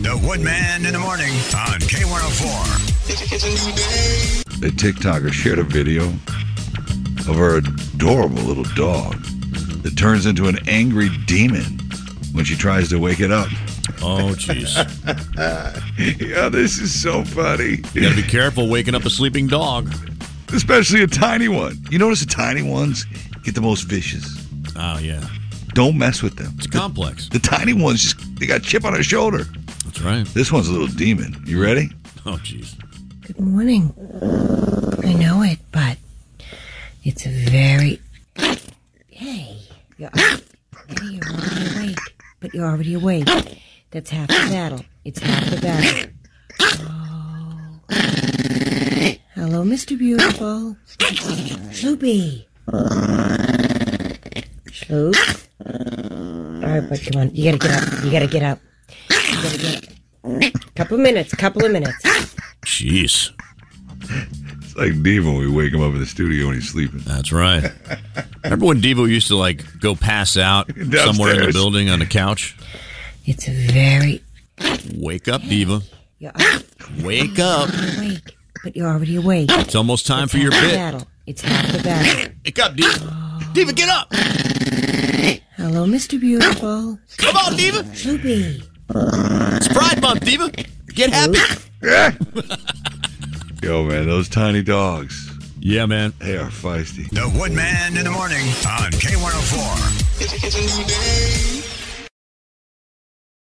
The Woodman in the Morning on K104. It's a new day. A TikToker shared a video of her adorable little dog that turns into an angry demon when she tries to wake it up. Oh, jeez. Yeah, this is so funny. You gotta be careful waking up a sleeping dog. Especially a tiny one. You notice the tiny ones get the most vicious. Oh, yeah. Don't mess with them. It's complex. The tiny ones, they got a chip on their shoulder. That's right. This one's a little demon. You ready? Oh, jeez. Good morning. I know it, but it's a very... Hey, you're already awake. But you're already awake. That's half the battle. It's half the battle. Oh. Hello, Mr. Beautiful. Sloopy. Sloop. All right, but come on. You gotta get up. You gotta get up. You gotta get up. Couple of minutes. Jeez. It's like Devo when we wake him up in the studio when he's sleeping. That's right. Remember when Devo used to, go pass out somewhere in the building on the couch? It's a very... Wake up, Diva. Wake up. You're awake, but you're already awake. It's almost time for your bit. Battle. It's half the battle. Wake up, Diva. Diva, get up. Hello, Mr. Beautiful. Come on, Diva. Sloopy. It's Pride Month, Diva. Get happy. Yo, man, those tiny dogs. Yeah, man. They are feisty. The Woodman in the Morning on K104. It's a new day.